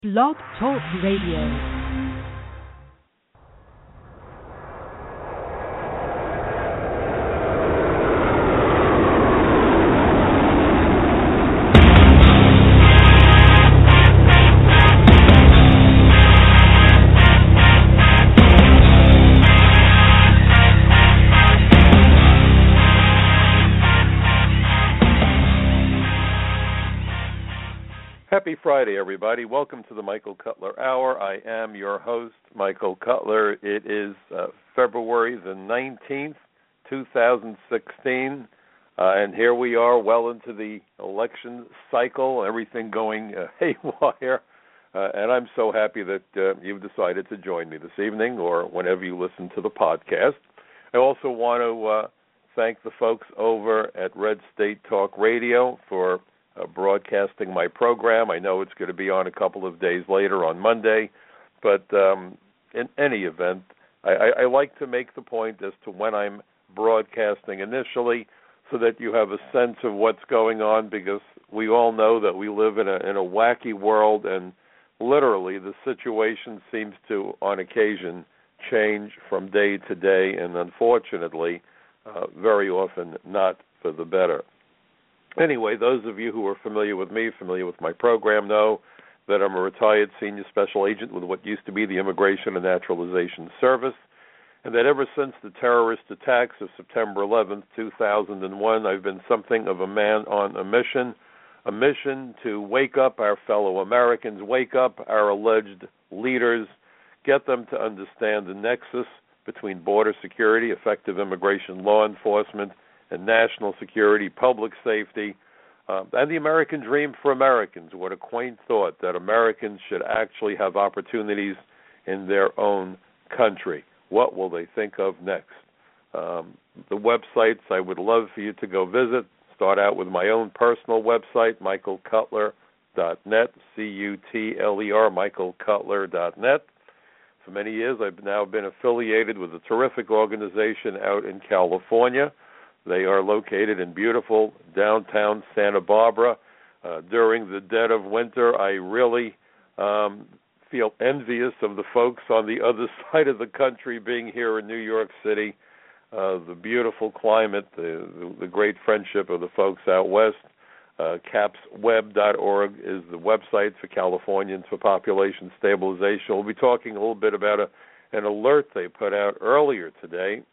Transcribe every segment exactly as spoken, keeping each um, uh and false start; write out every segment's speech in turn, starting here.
Blog Talk Radio. Happy Friday, everybody. Welcome to the Michael Cutler Hour. I am your host, Michael Cutler. It is uh, February the nineteenth, two thousand sixteen, uh, and here we are well into the election cycle, everything going uh, haywire, uh, and I'm so happy that uh, you've decided to join me this evening or whenever you listen to the podcast. I also want to uh, thank the folks over at Red State Talk Radio for Uh, broadcasting my program. I know it's going to be on a couple of days later on Monday, but um, in any event, I, I, I like to make the point as to when I'm broadcasting initially so that you have a sense of what's going on, because we all know that we live in a, in a wacky world, and literally the situation seems to, on occasion, change from day to day, and unfortunately, uh, very often not for the better. Anyway, those of you who are familiar with me, familiar with my program, know that I'm a retired senior special agent with what used to be the Immigration and Naturalization Service, and that ever since the terrorist attacks of September eleventh, two thousand one, I've been something of a man on a mission, a mission to wake up our fellow Americans, wake up our alleged leaders, get them to understand the nexus between border security, effective immigration law enforcement, and national security, public safety, uh, and the American dream for Americans. What a quaint thought that Americans should actually have opportunities in their own country. What will they think of next? Um, the websites I would love for you to go visit. Start out with my own personal website, michael cutler dot net, C U T L E R, michael cutler dot net. For many years, I've now been affiliated with a terrific organization out in California. They are located in beautiful downtown Santa Barbara. Uh, during the dead of winter, I really um, feel envious of the folks on the other side of the country being here in New York City. Uh, the beautiful climate, the, the, the great friendship of the folks out west. Uh, caps web dot org is the website for Californians for Population Stabilization. We'll be talking a little bit about a, an alert they put out earlier today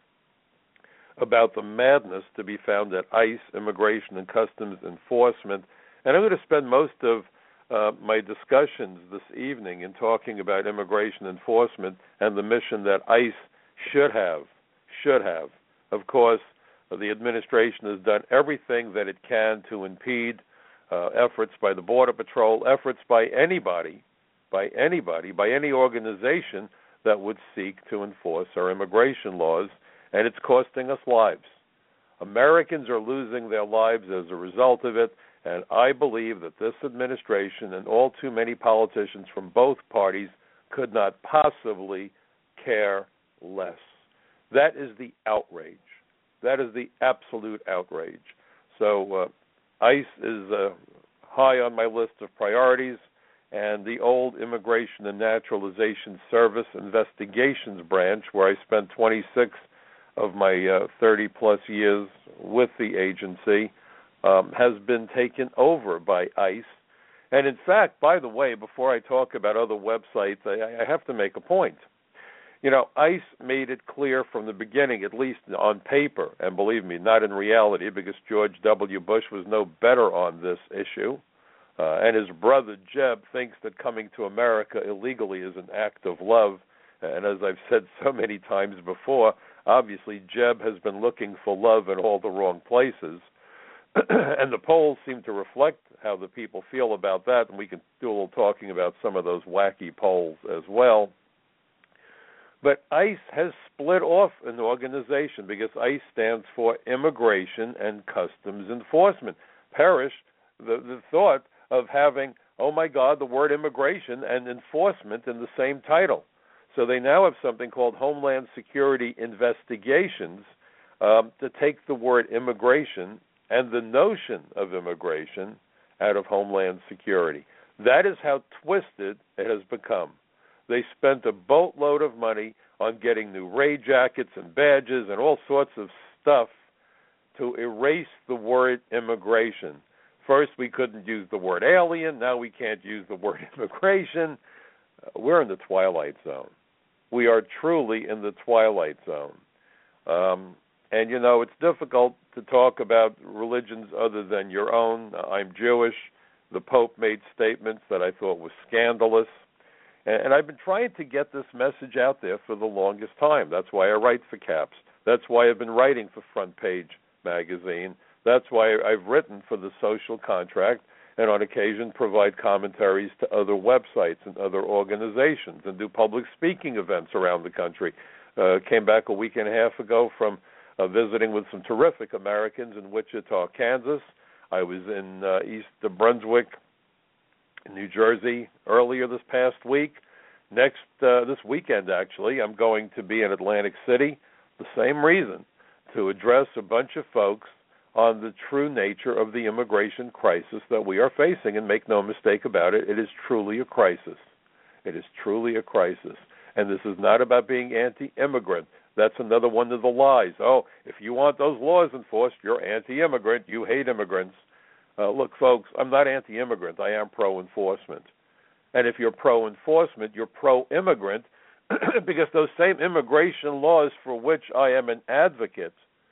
about the madness to be found at ICE, Immigration and Customs Enforcement. And I'm going to spend most of uh, my discussions this evening in talking about immigration enforcement and the mission that ICE should have, should have. Of course, the administration has done everything that it can to impede uh, efforts by the Border Patrol, efforts by anybody, by anybody, by any organization that would seek to enforce our immigration laws, and it's costing us lives. Americans are losing their lives as a result of it, and I believe that this administration and all too many politicians from both parties could not possibly care less. That is the outrage. That is the absolute outrage. So uh, ICE is uh, high on my list of priorities, and the old Immigration and Naturalization Service Investigations Branch, where I spent twenty-six of my uh, thirty-plus years with the agency, um, has been taken over by ICE. And in fact, by the way, before I talk about other websites, I, I have to make a point. You know, ICE made it clear from the beginning, at least on paper, and believe me, not in reality, because George W. Bush was no better on this issue, uh, and his brother Jeb thinks that coming to America illegally is an act of love. And as I've said so many times before, obviously Jeb has been looking for love in all the wrong places. And the polls seem to reflect how the people feel about that, and we can do a little talking about some of those wacky polls as well. But ICE has split off an organization because ICE stands for Immigration and Customs Enforcement. Perish the, the thought of having, oh my God, the word immigration and enforcement in the same title. So they now have something called Homeland Security Investigations um, to take the word immigration and the notion of immigration out of Homeland Security. That is how twisted it has become. They spent a boatload of money on getting new raid jackets and badges and all sorts of stuff to erase the word immigration. First, we couldn't use the word alien. Now we can't use the word immigration. We're in the twilight zone. We are truly in the twilight zone. Um, and, you know, it's difficult to talk about religions other than your own. I'm Jewish. The Pope made statements that I thought were scandalous. And, and I've been trying to get this message out there for the longest time. That's why I write for CAPS. That's why I've been writing for Front Page Magazine. That's why I've written for The Social Contract and on occasion provide commentaries to other websites and other organizations and do public speaking events around the country. Uh, came back a week and a half ago from uh, visiting with some terrific Americans in Wichita, Kansas. I was in uh, East Brunswick, New Jersey earlier this past week. Next, uh, this weekend actually, I'm going to be in Atlantic City, the same reason, to address a bunch of folks on the true nature of the immigration crisis that we are facing. And make no mistake about it, it is truly a crisis. It is truly a crisis. And this is not about being anti-immigrant. That's another one of the lies. Oh, if you want those laws enforced, you're anti-immigrant. You hate immigrants. Uh, look, folks, I'm not anti-immigrant. I am pro-enforcement. And if you're pro-enforcement, you're pro-immigrant because those same immigration laws for which I am an advocate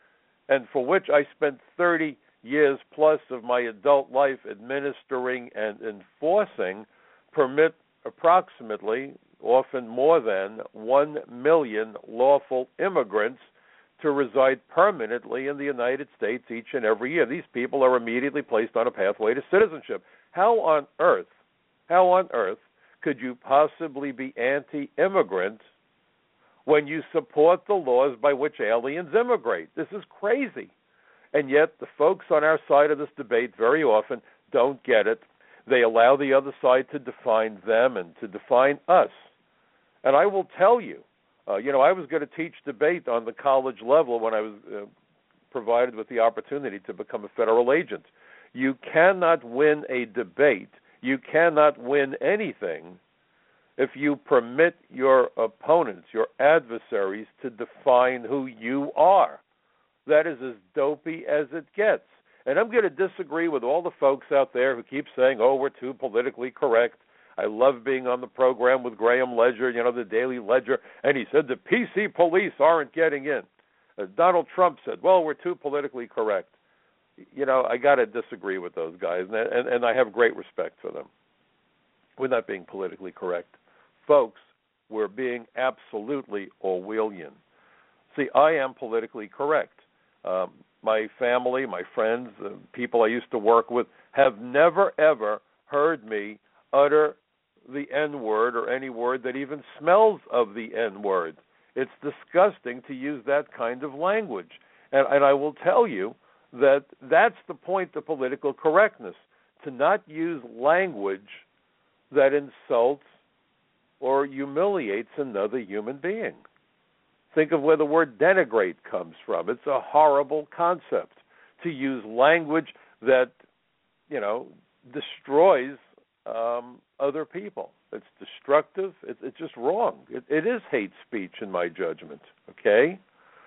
and for which I spent thirty years plus of my adult life administering and enforcing permit approximately, often more than, one million lawful immigrants to reside permanently in the United States each and every year. These people are immediately placed on a pathway to citizenship. How on earth, how on earth could you possibly be anti-immigrant when you support the laws by which aliens immigrate? This is crazy. And yet the folks on our side of this debate very often don't get it. They allow the other side to define them and to define us. And I will tell you, uh, you know, I was going to teach debate on the college level when I was uh, provided with the opportunity to become a federal agent. You cannot win a debate. You cannot win anything if you permit your opponents, your adversaries, to define who you are. That is as dopey as it gets. And I'm going to disagree with all the folks out there who keep saying, oh, we're too politically correct. I love being on the program with Graham Ledger, you know, the Daily Ledger, and he said the P C police aren't getting in. Uh, Donald Trump said, well, we're too politically correct. You know, I got to disagree with those guys, and, and, and I have great respect for them. We're not being politically correct. Folks, we're being absolutely Orwellian. See, I am politically correct. Um, my family, my friends, the people I used to work with have never, ever heard me utter the N-word or any word that even smells of the N-word. It's disgusting to use that kind of language. And, and I will tell you that that's the point of political correctness, to not use language that insults or humiliates another human being. Think of where the word denigrate comes from. It's a horrible concept to use language that, you know, destroys um, other people. It's destructive. It, it's just wrong. It, it is hate speech in my judgment, okay?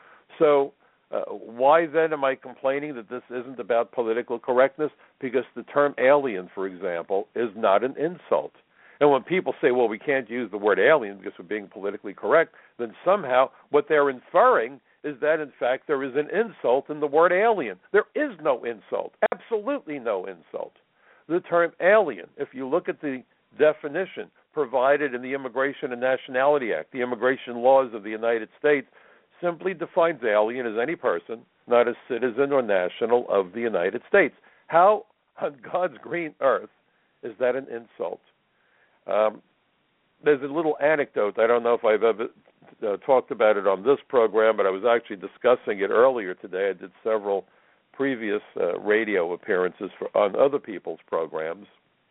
So uh, why then am I complaining that this isn't about political correctness? Because the term alien, for example, is not an insult. And when people say, well, we can't use the word alien because we're being politically correct, then somehow what they're inferring is that, in fact, there is an insult in the word alien. There is no insult, absolutely no insult. The term alien, if you look at the definition provided in the Immigration and Nationality Act, the immigration laws of the United States, simply defines alien as any person, not a citizen or national of the United States. How on God's green earth is that an insult? Um, there's a little anecdote. I don't know if I've ever uh, talked about it on this program, but I was actually discussing it earlier today. I did several previous uh, radio appearances for, on other people's programs.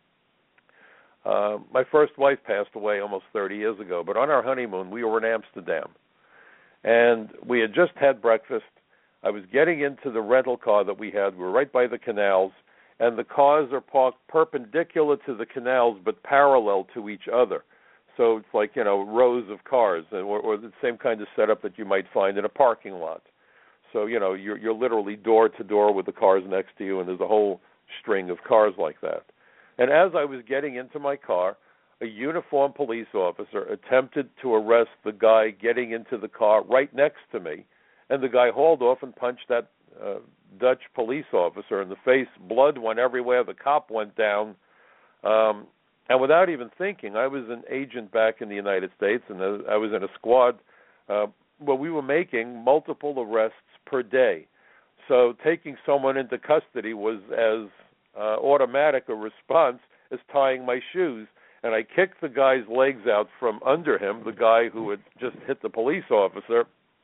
Uh, my first wife passed away almost thirty years ago, but on our honeymoon, we were in Amsterdam. And we had just had breakfast. I was getting into the rental car that we had. We were right by the canals. and the cars are parked perpendicular to the canals but parallel to each other. So it's like, you know, rows of cars, or, or the same kind of setup that you might find in a parking lot. So, you know, you're, you're literally door to door with the cars next to you, and there's a whole string of cars like that. And as I was getting into my car, a uniformed police officer attempted to arrest the guy getting into the car right next to me, and the guy hauled off and punched that uh, Dutch police officer in the face. Blood went everywhere. The cop went down. Um, and without even thinking, I was an agent back in the United States, and I was in a squad uh, where we were making multiple arrests per day. So taking someone into custody was as uh, automatic a response as tying my shoes. And I kicked the guy's legs out from under him, the guy who had just hit the police officer.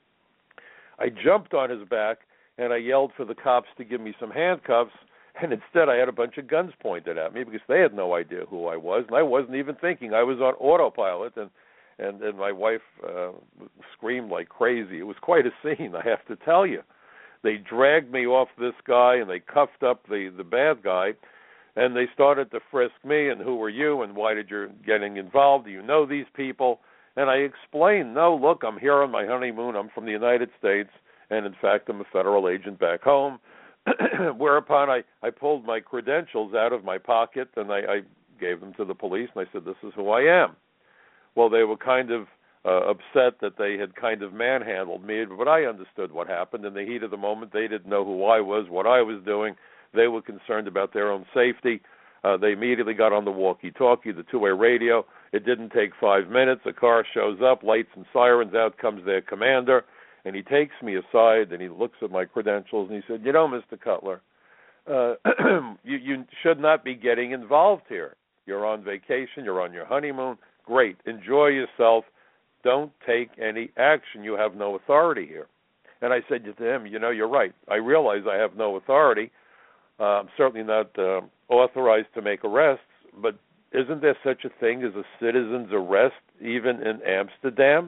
I jumped on his back, and I yelled for the cops to give me some handcuffs, and instead I had a bunch of guns pointed at me because they had no idea who I was, and I wasn't even thinking. I was on autopilot, and and, and my wife uh, screamed like crazy. It was quite a scene, I have to tell you. They dragged me off this guy, and they cuffed up the, the bad guy, and they started to frisk me, and who are you, and why did you getting involved? Do you know these people? And I explained, no, look, I'm here on my honeymoon. I'm from the United States, and in fact, I'm a federal agent back home. Whereupon I, I pulled my credentials out of my pocket, and I, I gave them to the police, and I said, this is who I am. Well, they were kind of uh, upset that they had kind of manhandled me, but I understood what happened. In the heat of the moment, they didn't know who I was, what I was doing. They were concerned about their own safety. Uh, they immediately got on the walkie-talkie, the two-way radio. It didn't take five minutes. A car shows up, lights and sirens. Out comes their commander, and he takes me aside, and he looks at my credentials, and he said, you know, Mister Cutler, uh, you, you should not be getting involved here. You're on vacation. You're on your honeymoon. Great. Enjoy yourself. Don't take any action. You have no authority here. And I said to him, you know, you're right. I realize I have no authority. Uh, I'm certainly not uh, authorized to make arrests, but isn't there such a thing as a citizen's arrest even in Amsterdam?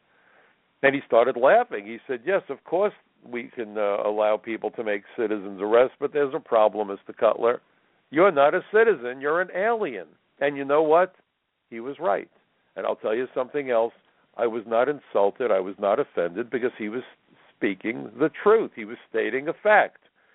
And he started laughing. He said, yes, of course we can uh, allow people to make citizen's arrests, but there's a problem, Mister Cutler. You're not a citizen. You're an alien. And you know what? He was right. And I'll tell you something else. I was not insulted. I was not offended because he was speaking the truth. He was stating a fact.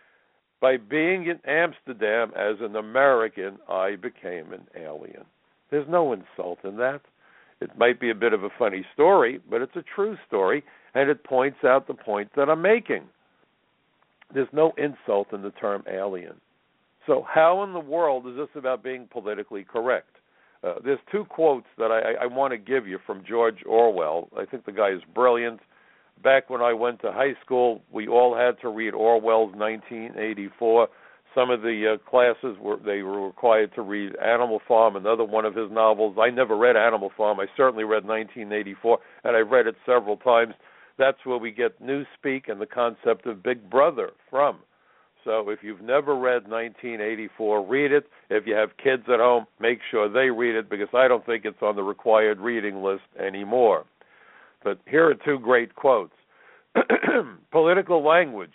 By being in Amsterdam as an American, I became an alien. There's no insult in that. It might be a bit of a funny story, but it's a true story, and it points out the point that I'm making. There's no insult in the term alien. So how in the world is this about being politically correct? Uh, there's two quotes that I, I want to give you from George Orwell. I think the guy is brilliant. Back when I went to high school, we all had to read Orwell's nineteen eighty-four. Some of the uh, classes were they were required to read Animal Farm, another one of his novels. I never read Animal Farm. I certainly read nineteen eighty-four, and I've read it several times. That's where we get Newspeak and the concept of Big Brother from. So if you've never read nineteen eighty-four, read it. If you have kids at home, make sure they read it, because I don't think it's on the required reading list anymore. But here are two great quotes. Political language,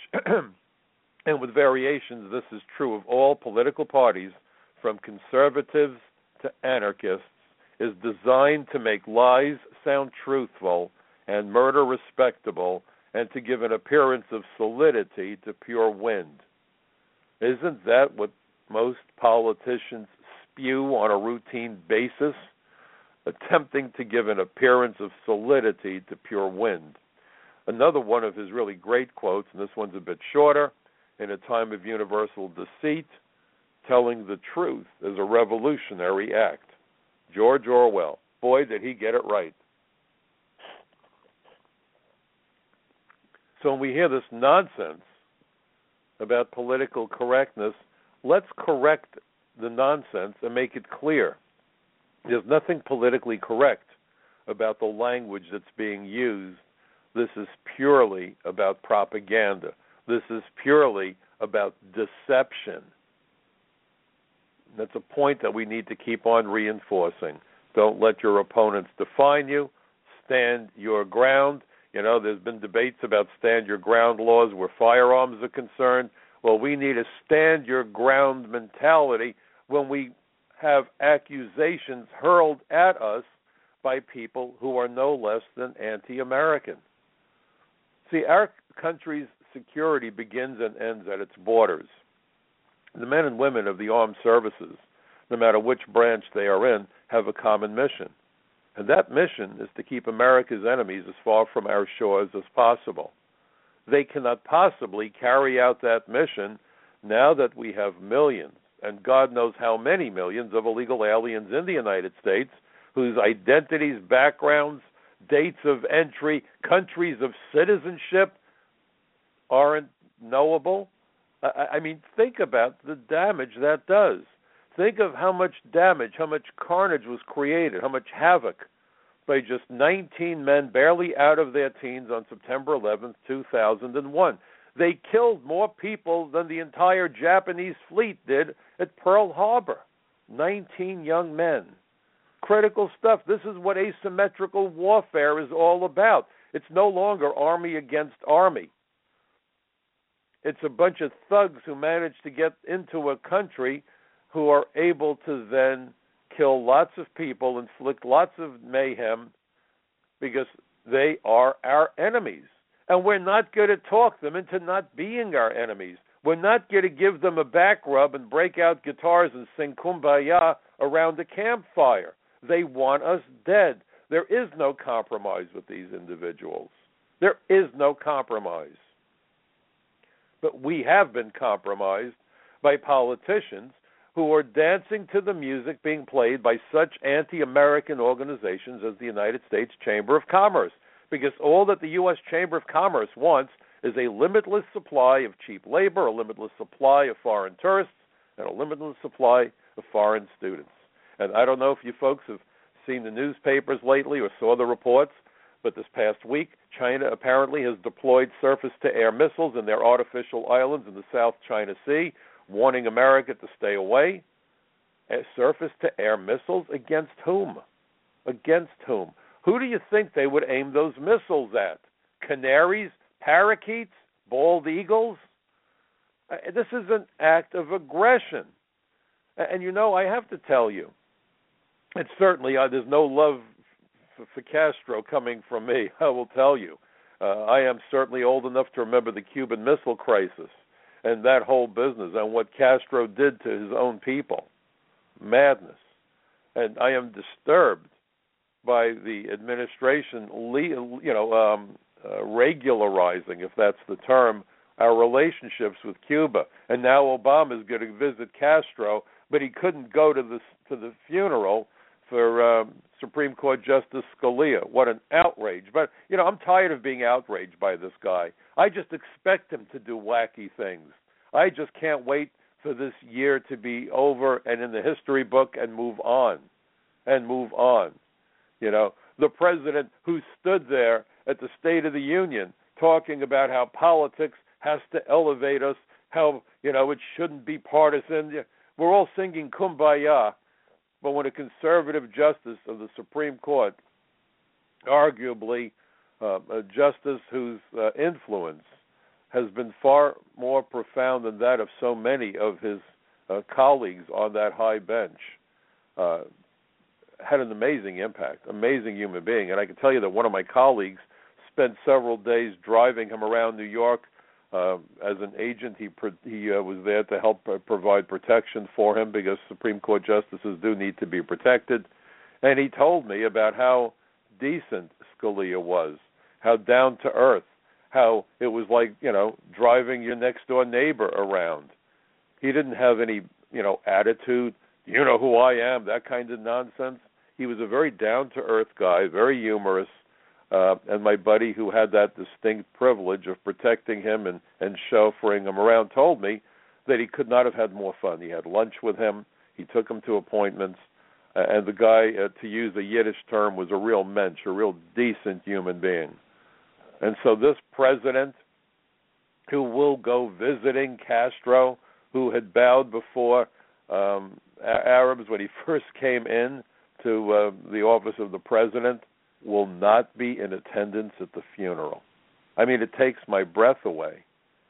and with variations, this is true of all political parties, from conservatives to anarchists, is designed to make lies sound truthful and murder respectable, and to give an appearance of solidity to pure wind. Isn't that what most politicians spew on a routine basis? Attempting to give an appearance of solidity to pure wind. Another one of his really great quotes, and this one's a bit shorter, in a time of universal deceit, telling the truth is a revolutionary act. George Orwell. Boy, did he get it right. So when we hear this nonsense about political correctness, let's correct the nonsense and make it clear. There's nothing politically correct about the language that's being used. This is purely about propaganda. This is purely about deception. That's a point that we need to keep on reinforcing. Don't let your opponents define you. Stand your ground. You know, there's been debates about stand your ground laws where firearms are concerned. Well, we need a stand-your-ground mentality when we have accusations hurled at us by people who are no less than anti-American. See, our country's security begins and ends at its borders. The men and women of the armed services, no matter which branch they are in, have a common mission. And that mission is to keep America's enemies as far from our shores as possible. They cannot possibly carry out that mission now that we have millions, and God knows how many millions of illegal aliens in the United States whose identities, backgrounds, dates of entry, countries of citizenship aren't knowable. I, I mean, think about the damage that does. Think of how much damage, how much carnage was created, how much havoc by just nineteen men barely out of their teens on September eleventh, two thousand one. They killed more people than the entire Japanese fleet did at Pearl Harbor. nineteen young men. Critical stuff. This is what asymmetrical warfare is all about. It's no longer army against army. It's a bunch of thugs who manage to get into a country who are able to then kill lots of people, inflict lots of mayhem, because they are our enemies. And we're not going to talk them into not being our enemies. We're not going to give them a back rub and break out guitars and sing Kumbaya around a campfire. They want us dead. There is no compromise with these individuals. There is no compromise. But we have been compromised by politicians who are dancing to the music being played by such anti-American organizations as the United States Chamber of Commerce, because all that the U S Chamber of Commerce wants is a limitless supply of cheap labor, a limitless supply of foreign tourists, and a limitless supply of foreign students. And I don't know if you folks have seen the newspapers lately or saw the reports, but this past week, China apparently has deployed surface-to-air missiles in their artificial islands in the South China Sea, warning America to stay away. Surface-to-air missiles against whom? Against whom? Who do you think they would aim those missiles at? Canaries? Parakeets? Bald eagles? This is an act of aggression. And, you know, I have to tell you, it's certainly, uh, there's no love for, for Castro coming from me, I will tell you. Uh, I am certainly old enough to remember the Cuban Missile Crisis and that whole business and what Castro did to his own people. Madness. And I am disturbed by the administration, you know, um, uh, regularizing, if that's the term, our relationships with Cuba. And now Obama is going to visit Castro, but he couldn't go to the to the funeral for um, Supreme Court Justice Scalia. What an outrage. But, you know, I'm tired of being outraged by this guy. I just expect him to do wacky things. I just can't wait for this year to be over and in the history book and move on. And move on. You know, the president who stood there at the State of the Union talking about how politics has to elevate us, how, you know, it shouldn't be partisan. We're all singing Kumbaya, but when a conservative justice of the Supreme Court, arguably uh, a justice whose uh, influence has been far more profound than that of so many of his uh, colleagues on that high bench, uh, had an amazing impact, amazing human being. And I can tell you that one of my colleagues spent several days driving him around New York. Uh, as an agent, he he uh, was there to help uh, provide protection for him because Supreme Court justices do need to be protected. And he told me about how decent Scalia was, how down to earth, how it was like, you know, driving your next door neighbor around. He didn't have any, you know, attitude, you know who I am, that kind of nonsense. He was a very down to earth guy, very humorous. Uh, and my buddy who had that distinct privilege of protecting him and, and chauffeuring him around told me that he could not have had more fun. He had lunch with him. He took him to appointments. Uh, and the guy, uh, to use a Yiddish term, was a real mensch, a real decent human being. And so this president who will go visiting Castro, who had bowed before um, Arabs when he first came in to uh, the office of the president, will not be in attendance at the funeral. I mean, it takes my breath away.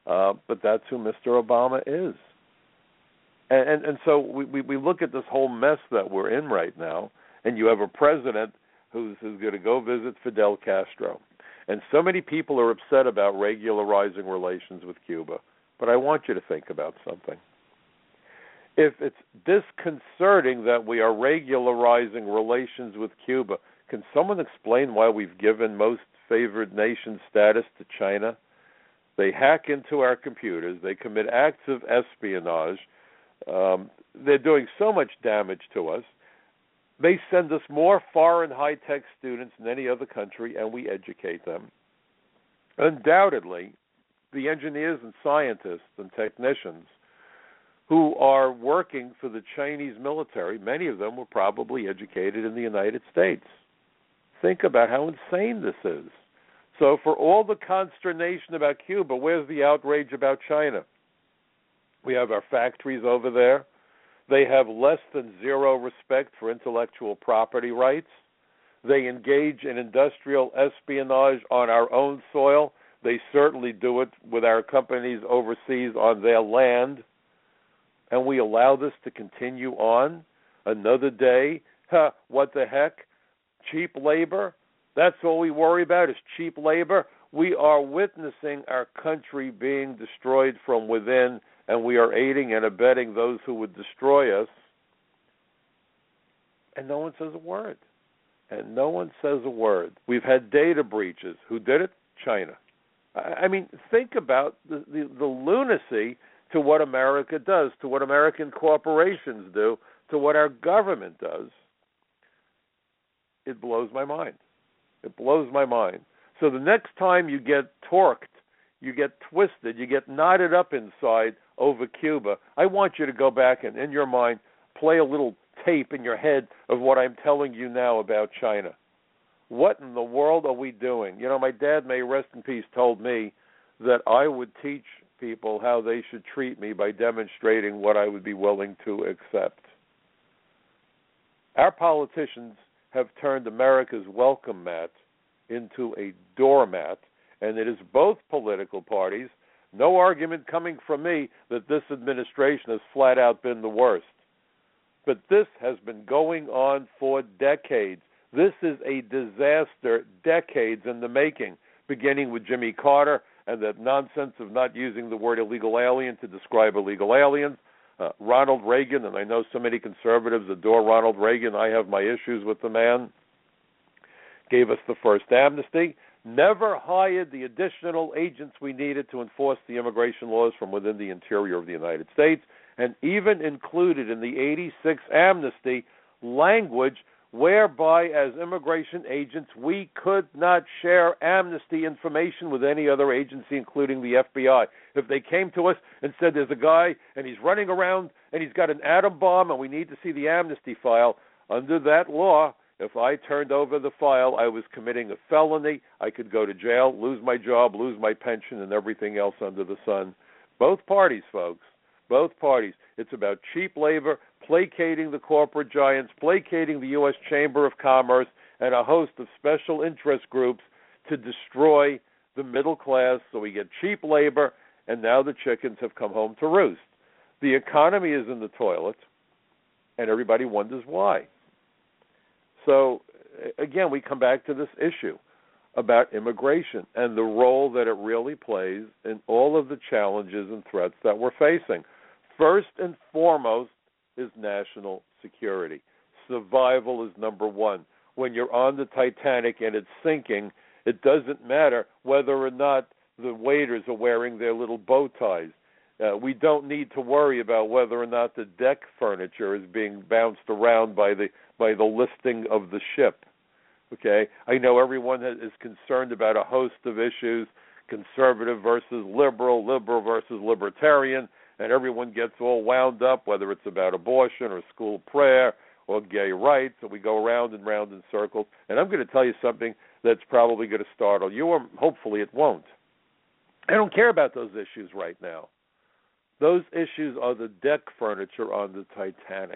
uh, but that's who Mister Obama is. And, and, and so we, we, we look at this whole mess that we're in right now, and you have a president who's, who's going to go visit Fidel Castro. And so many people are upset about regularizing relations with Cuba. But I want you to think about something. If it's disconcerting that we are regularizing relations with Cuba, can someone explain why we've given most favored nation status to China? They hack into our computers. They commit acts of espionage. Um, they're doing so much damage to us. They send us more foreign high-tech students than any other country, and we educate them. Undoubtedly, the engineers and scientists and technicians who are working for the Chinese military, many of them were probably educated in the United States. Think about how insane this is. So for all the consternation about Cuba, where's the outrage about China? We have our factories over there. They have less than zero respect for intellectual property rights. They engage in industrial espionage on our own soil. They certainly do it with our companies overseas on their land. And we allow this to continue on another day. Huh, what the heck? Cheap labor? That's all we worry about is cheap labor? We are witnessing our country being destroyed from within, and we are aiding and abetting those who would destroy us. And no one says a word. And no one says a word. We've had data breaches. Who did it? China. I mean, think about the, the, the lunacy to what America does, to what American corporations do, to what our government does. It blows my mind. It blows my mind. So the next time you get torqued, you get twisted, you get knotted up inside over Cuba, I want you to go back and, in your mind, play a little tape in your head of what I'm telling you now about China. What in the world are we doing? You know, my dad, may rest in peace, told me that I would teach people how they should treat me by demonstrating what I would be willing to accept. Our politicians have turned America's welcome mat into a doormat, and it is both political parties. No argument coming from me that this administration has flat out been the worst. But this has been going on for decades. This is a disaster, decades in the making, beginning with Jimmy Carter and that nonsense of not using the word illegal alien to describe illegal aliens. Uh, Ronald Reagan, and I know so many conservatives adore Ronald Reagan. I have my issues with the man. Gave us the first amnesty. Never hired the additional agents we needed to enforce the immigration laws from within the interior of the United States, and even included in the eighty-six amnesty language whereby, as immigration agents, we could not share amnesty information with any other agency, including the F B I. If they came to us and said there's a guy and he's running around and he's got an atom bomb and we need to see the amnesty file, under that law, if I turned over the file, I was committing a felony. I could go to jail, lose my job, lose my pension, and everything else under the sun. Both parties, folks, both parties. It's about cheap labor, placating the corporate giants, placating the U S Chamber of Commerce, and a host of special interest groups to destroy the middle class so we get cheap labor, and now the chickens have come home to roost. The economy is in the toilet, and everybody wonders why. So, again, we come back to this issue about immigration and the role that it really plays in all of the challenges and threats that we're facing. First and foremost is national security. Survival is number one. When you're on the Titanic and it's sinking, it doesn't matter whether or not the waiters are wearing their little bow ties. Uh, we don't need to worry about whether or not the deck furniture is being bounced around by the by the listing of the ship. Okay, I know everyone has, is concerned about a host of issues: conservative versus liberal, liberal versus libertarian, and everyone gets all wound up, whether it's about abortion or school prayer or gay rights, and we go round and round in circles. And I'm going to tell you something that's probably going to startle you, or hopefully it won't. I don't care about those issues right now. Those issues are the deck furniture on the Titanic.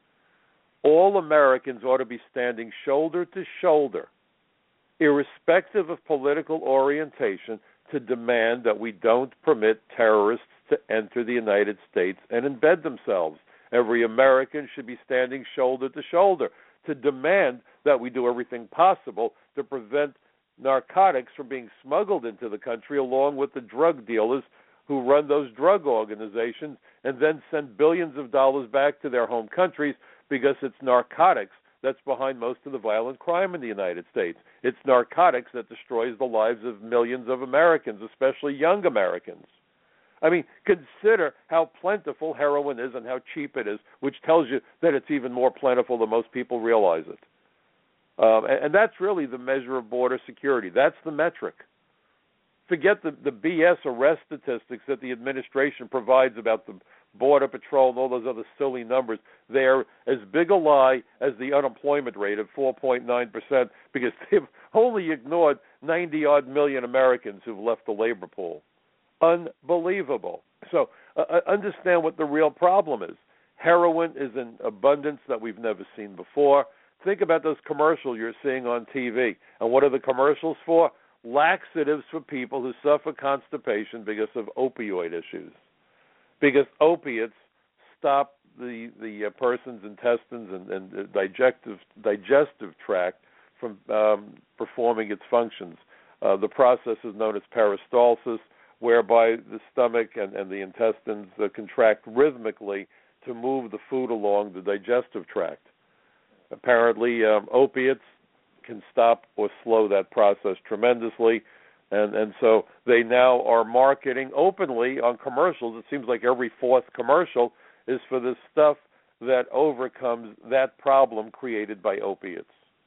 All Americans ought to be standing shoulder to shoulder, irrespective of political orientation, to demand that we don't permit terrorists to enter the United States and embed themselves. Every American should be standing shoulder to shoulder to demand that we do everything possible to prevent narcotics from being smuggled into the country, along with the drug dealers who run those drug organizations and then send billions of dollars back to their home countries, because it's narcotics that's behind most of the violent crime in the United States. It's narcotics that destroys the lives of millions of Americans, especially young Americans. I mean, consider how plentiful heroin is and how cheap it is, which tells you that it's even more plentiful than most people realize it. Um, and, and that's really the measure of border security. That's the metric. Forget the, the B S arrest statistics that the administration provides about the Border Patrol and all those other silly numbers. They're as big a lie as the unemployment rate of four point nine percent, because they've only ignored ninety-odd million Americans who've left the labor pool. Unbelievable. So uh, understand what the real problem is. Heroin is in abundance that we've never seen before. Think about those commercials you're seeing on T V. And what are the commercials for? Laxatives for people who suffer constipation because of opioid issues. Because opiates stop the the uh, person's intestines and, and the digestive digestive tract from um, performing its functions. Uh, the process is known as peristalsis, whereby the stomach and, and the intestines uh, contract rhythmically to move the food along the digestive tract. Apparently, um, opiates can stop or slow that process tremendously. And and so they now are marketing openly on commercials. It seems like every fourth commercial is for the stuff that overcomes that problem created by opiates.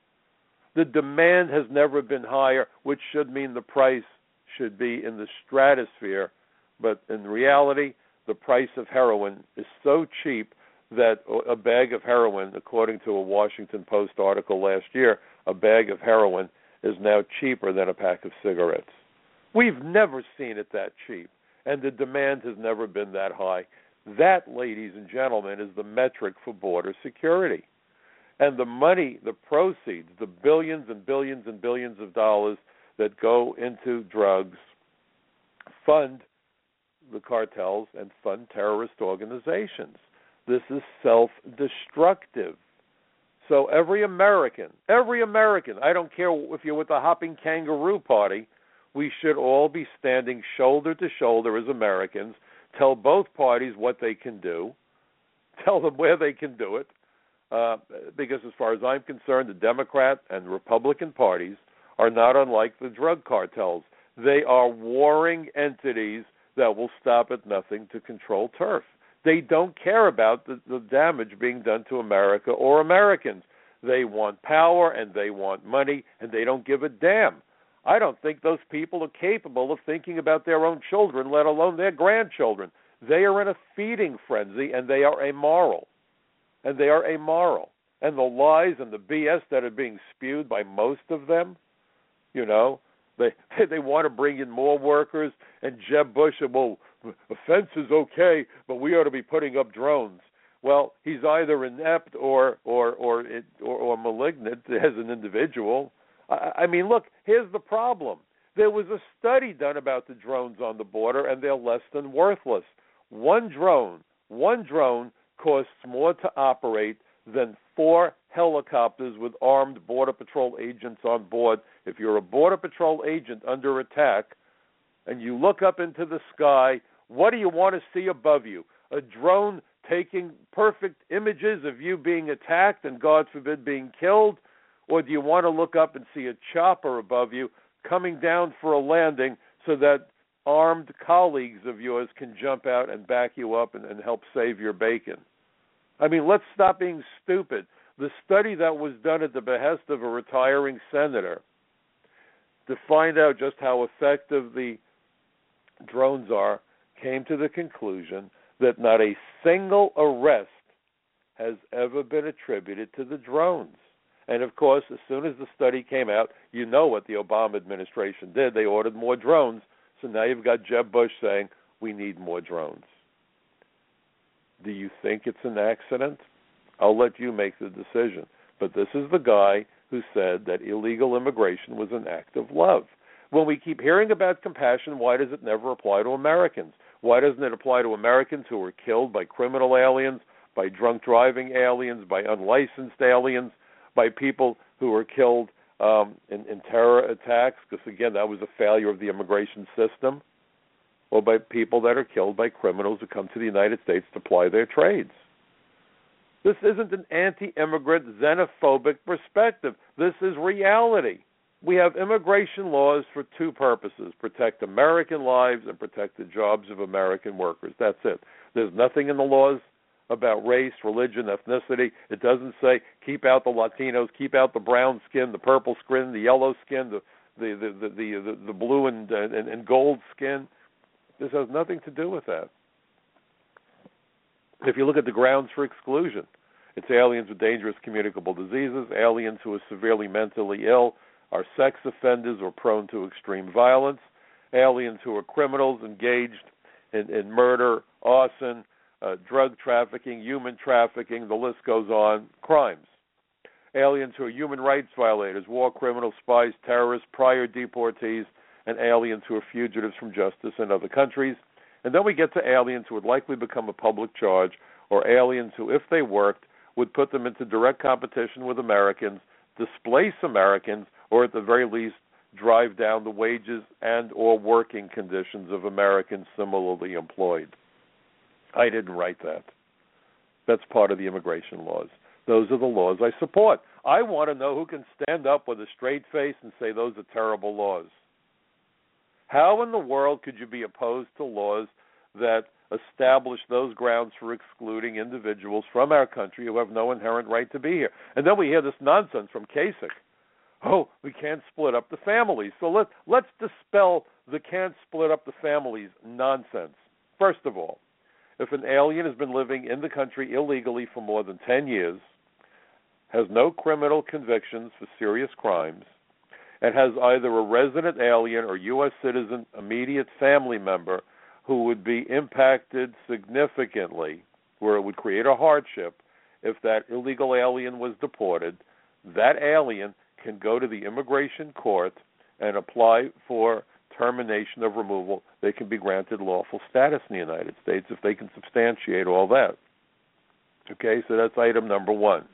The demand has never been higher, which should mean the price should be in the stratosphere. But in reality, the price of heroin is so cheap that a bag of heroin, according to a Washington Post article last year, a bag of heroin is now cheaper than a pack of cigarettes. We've never seen it that cheap, and the demand has never been that high. That, ladies and gentlemen, is the metric for border security. And the money, the proceeds, the billions and billions and billions of dollars that go into drugs fund the cartels and fund terrorist organizations. This is self-destructive. So every American, every American, I don't care if you're with the Hopping Kangaroo Party, we should all be standing shoulder to shoulder as Americans, tell both parties what they can do, tell them where they can do it, uh, because as far as I'm concerned, the Democrat and Republican parties are not unlike the drug cartels. They are warring entities that will stop at nothing to control turf. They don't care about the, the damage being done to America or Americans. They want power and they want money, and they don't give a damn. I don't think those people are capable of thinking about their own children, let alone their grandchildren. They are in a feeding frenzy, and they are amoral. And they are amoral. And the lies and the B S that are being spewed by most of them, you know, they they want to bring in more workers, and Jeb Bush said, well, a fence is okay, but we ought to be putting up drones. Well, he's either inept or or or it, or, or malignant as an individual. I, I mean, look, here's the problem. There was a study done about the drones on the border, and they're less than worthless. One drone, one drone costs more to operate than four helicopters with armed Border Patrol agents on board. If you're a Border Patrol agent under attack and you look up into the sky, what do you want to see above you? A drone taking perfect images of you being attacked and, God forbid, being killed? Or do you want to look up and see a chopper above you coming down for a landing so that armed colleagues of yours can jump out and back you up and, and help save your bacon? I mean, let's stop being stupid. The study that was done at the behest of a retiring senator to find out just how effective the drones are came to the conclusion that not a single arrest has ever been attributed to the drones. And, of course, as soon as the study came out, you know what the Obama administration did. They ordered more drones. So now you've got Jeb Bush saying, we need more drones. Do you think it's an accident? I'll let you make the decision. But this is the guy who said that illegal immigration was an act of love. When we keep hearing about compassion, why does it never apply to Americans? Why doesn't it apply to Americans who were killed by criminal aliens, by drunk driving aliens, by unlicensed aliens, by people who were killed um, in, in terror attacks? Because, again, that was a failure of the immigration system. Or by people that are killed by criminals who come to the United States to ply their trades. This isn't an anti-immigrant, xenophobic perspective. This is reality. We have immigration laws for two purposes: protect American lives and protect the jobs of American workers. That's it. There's nothing in the laws about race, religion, ethnicity. It doesn't say keep out the Latinos, keep out the brown skin, the purple skin, the yellow skin, the the the the, the, the blue and, and, and gold skin. This has nothing to do with that. If you look at the grounds for exclusion, it's aliens with dangerous communicable diseases, aliens who are severely mentally ill, are sex offenders or prone to extreme violence, aliens who are criminals engaged in, in murder, arson, uh, drug trafficking, human trafficking, the list goes on, crimes. Aliens who are human rights violators, war criminals, spies, terrorists, prior deportees, and aliens who are fugitives from justice in other countries. And then we get to aliens who would likely become a public charge, or aliens who, if they worked, would put them into direct competition with Americans, displace Americans, or at the very least drive down the wages and or working conditions of Americans similarly employed. I didn't write that. That's part of the immigration laws. Those are the laws I support. I want to know who can stand up with a straight face and say those are terrible laws. How in the world could you be opposed to laws that establish those grounds for excluding individuals from our country who have no inherent right to be here? And then we hear this nonsense from Kasich. Oh, we can't split up the families. So let, let's dispel the can't split up the families nonsense. First of all, if an alien has been living in the country illegally for more than ten years, has no criminal convictions for serious crimes, and has either a resident alien or U S citizen immediate family member who would be impacted significantly, where it would create a hardship if that illegal alien was deported, that alien can go to the immigration court and apply for termination of removal. They can be granted lawful status in the United States if they can substantiate all that. Okay, so that's item number one.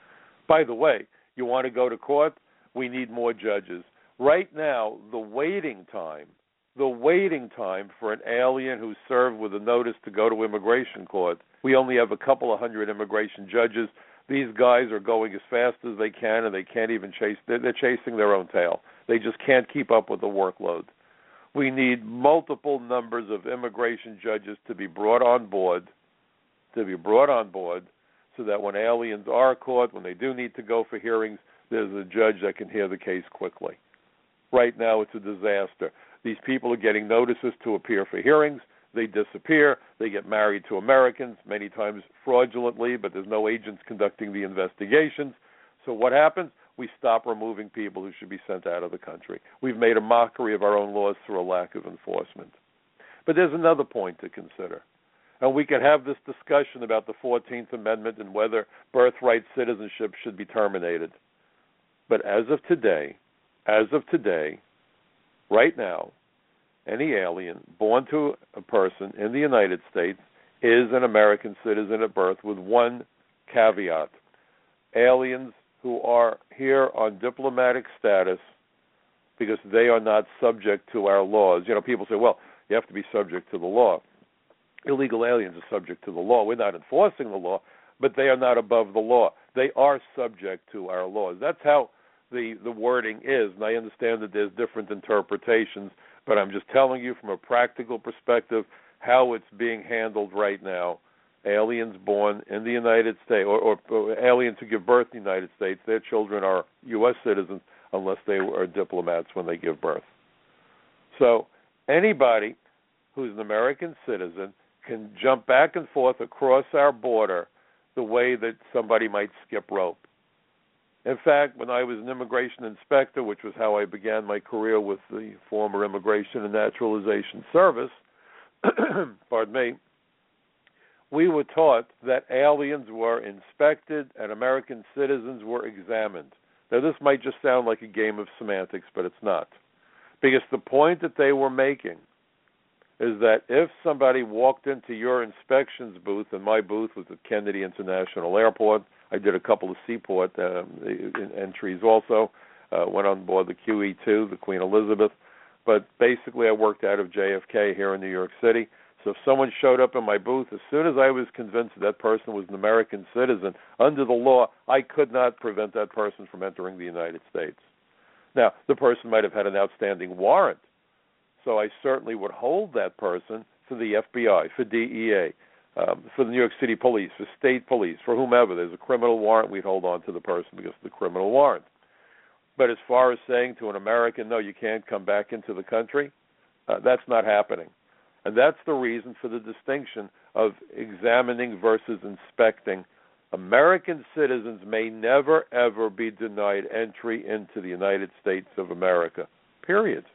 By the way, you want to go to court? We need more judges. Right now, the waiting time, the waiting time for an alien who's served with a notice to go to immigration court, we only have a couple of hundred immigration judges. These guys are going as fast as they can, and they can't even chase, they're, they're chasing their own tail. They just can't keep up with the workload. We need multiple numbers of immigration judges to be brought on board, to be brought on board, so that when aliens are caught, when they do need to go for hearings, there's a judge that can hear the case quickly. Right now, it's a disaster. These people are getting notices to appear for hearings. They disappear. They get married to Americans, many times fraudulently, but there's no agents conducting the investigations. So what happens? We stop removing people who should be sent out of the country. We've made a mockery of our own laws through a lack of enforcement. But there's another point to consider. And we could have this discussion about the fourteenth Amendment and whether birthright citizenship should be terminated. But as of today, as of today, right now, any alien born to a person in the United States is an American citizen at birth, with one caveat. Aliens who are here on diplomatic status because they are not subject to our laws. You know, people say, well, you have to be subject to the law. Illegal aliens are subject to the law. We're not enforcing the law, but they are not above the law. They are subject to our laws. That's how the, the wording is, and I understand that there's different interpretations, but I'm just telling you from a practical perspective how it's being handled right now. Aliens born in the United States, or, or, or aliens who give birth in the United States, their children are U S citizens unless they are diplomats when they give birth. So anybody who's an American citizen can jump back and forth across our border the way that somebody might skip rope. In fact, when I was an immigration inspector, which was how I began my career with the former Immigration and Naturalization Service, pardon me, we were taught that aliens were inspected and American citizens were examined. Now, this might just sound like a game of semantics, but it's not. Because the point that they were making is that if somebody walked into your inspections booth, and my booth was at Kennedy International Airport, I did a couple of seaport um, entries also, uh, went on board the Q E two, the Queen Elizabeth, but basically I worked out of J F K here in New York City. So if someone showed up in my booth, as soon as I was convinced that, that person was an American citizen, under the law, I could not prevent that person from entering the United States. Now, the person might have had an outstanding warrant, so I certainly would hold that person for the F B I, for D E A, um, for the New York City Police, for state police, for whomever. There's a criminal warrant, we'd hold on to the person because of the criminal warrant. But as far as saying to an American, no, you can't come back into the country, uh, that's not happening. And that's the reason for the distinction of examining versus inspecting. American citizens may never, ever be denied entry into the United States of America, period.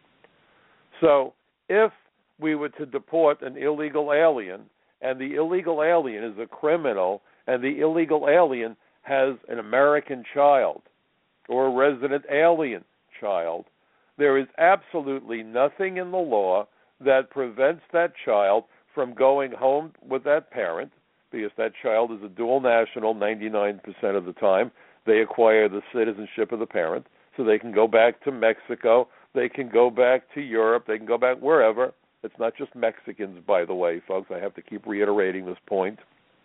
So if we were to deport an illegal alien, and the illegal alien is a criminal, and the illegal alien has an American child or a resident alien child, there is absolutely nothing in the law that prevents that child from going home with that parent, because that child is a dual national ninety-nine percent of the time. They acquire the citizenship of the parent, so they can go back to Mexico, they can go back to Europe, they can go back wherever. It's not just Mexicans, by the way, folks. I have to keep reiterating this point.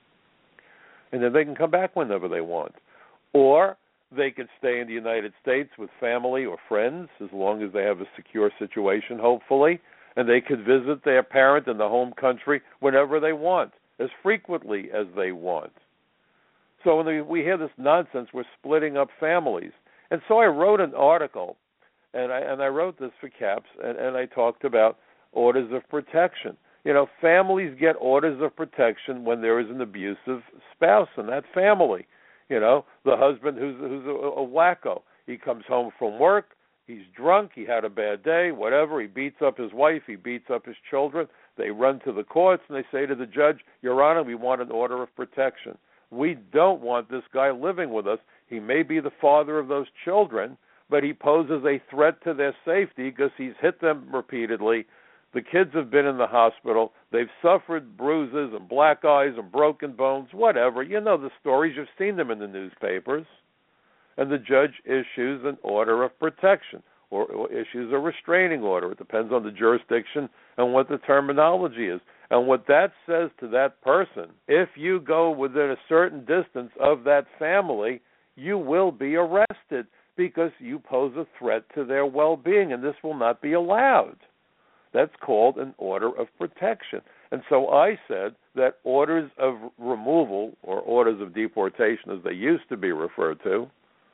And then they can come back whenever they want. Or they can stay in the United States with family or friends, as long as they have a secure situation, hopefully, and they can visit their parent in the home country whenever they want, as frequently as they want. So when we hear this nonsense, we're splitting up families. And so I wrote an article, and I, and I wrote this for CAPS, and, and I talked about orders of protection. You know, families get orders of protection when there is an abusive spouse in that family. You know, the husband who's, who's a, a wacko. He comes home from work, he's drunk, he had a bad day, whatever. He beats up his wife, he beats up his children. They run to the courts and they say to the judge, Your Honor, we want an order of protection. We don't want this guy living with us. He may be the father of those children, but he poses a threat to their safety because he's hit them repeatedly. The kids have been in the hospital. They've suffered bruises and black eyes and broken bones, whatever. You know the stories. You've seen them in the newspapers. And the judge issues an order of protection or, or issues a restraining order. It depends on the jurisdiction and what the terminology is. And what that says to that person, if you go within a certain distance of that family, you will be arrested because you pose a threat to their well-being, and this will not be allowed. That's called an order of protection. And so I said that orders of removal, or orders of deportation as they used to be referred to,